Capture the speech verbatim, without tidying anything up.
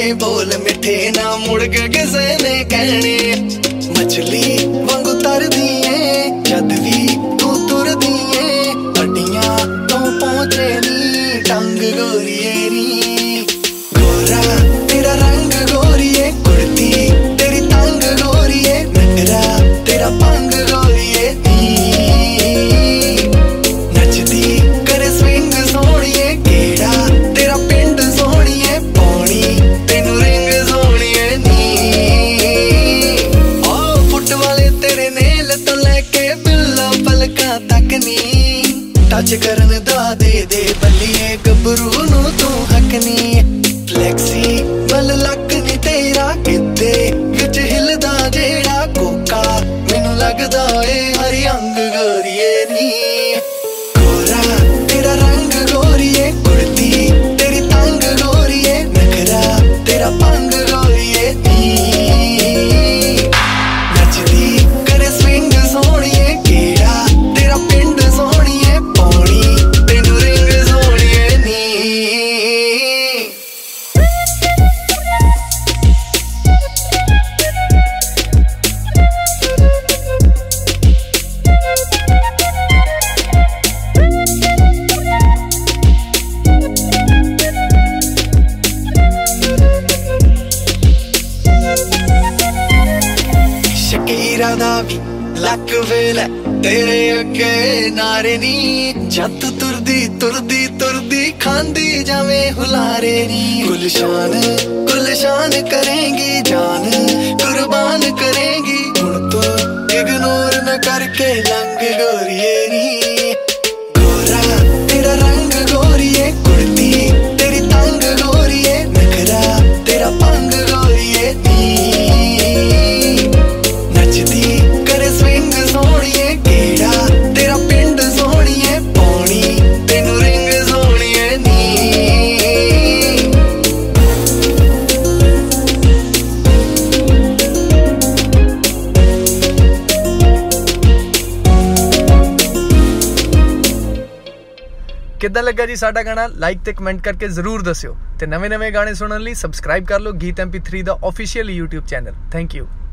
बोल मिठे ना मुड़ के किसे ने कहने। मछली वांगू तर दिए जद भी तू तुर दिए, अड्डियां तो पहुंचे नी टंग गोरिए नी। गोरा तेरा रंग गोरिए, कुर्ती तेरी तंग गोरिए, नखरा तेरा पंग गोरिए नी। नचदी करे स्विंग सोहणिए, केड़ा तेरा पिंड सोहणिए, पौनी तेनू रिंग सोहणिए नी। ओ फुट वाले तेरे नेल तो लेके बिल्ला पलका तक नी, टच करन दा दे दे बल्लिए गबरू नू तू हक नी। फ्लैक्सी बल लक नी तेरा किते विच हिलदा जेड़ा कोका, मैनू लगदा ए हरी अंग गोरिए नी। गोरा तेरा रंग गोरिए, कुर्ती तेरी तंग गोरिए, नखरा तेरा पंग गोरिए नी। नचदी करे स्विंग सोहणिए, केड़ा तेरा पिंड सोहणिए, पौनी तेनू रिंग सोहणिए नी। शकीरा दा भी लक वेल तेरे अगे नारे नी, जत तुरदी तुरदी तुरदी खांदी जावे हुलारे नी। गुलशान गुलशान करेंगी जान कुर्बान करेंगी, हुण तो इग्नोर न करके लंग गोरिए नी। गोरा तेरा रंग गोरिए, कुर्ती तेरी तंग गोरिए, नखरा तेरा पंग गोरिए नी। नचदी करे स्विंग सोहणिए, केड़ा तेरा पिंड सोहणिए, पौनी तेनू रिंग सोहणिए नी। किद्दां लग्गा जी साडा गाना? लाइक ते कमेंट करके जरूर दस्सिओ ते नवे नवे गाने सुनने लई सबसक्राइब कर लो गीत एम पी थ्री दा official YouTube channel. Thank you.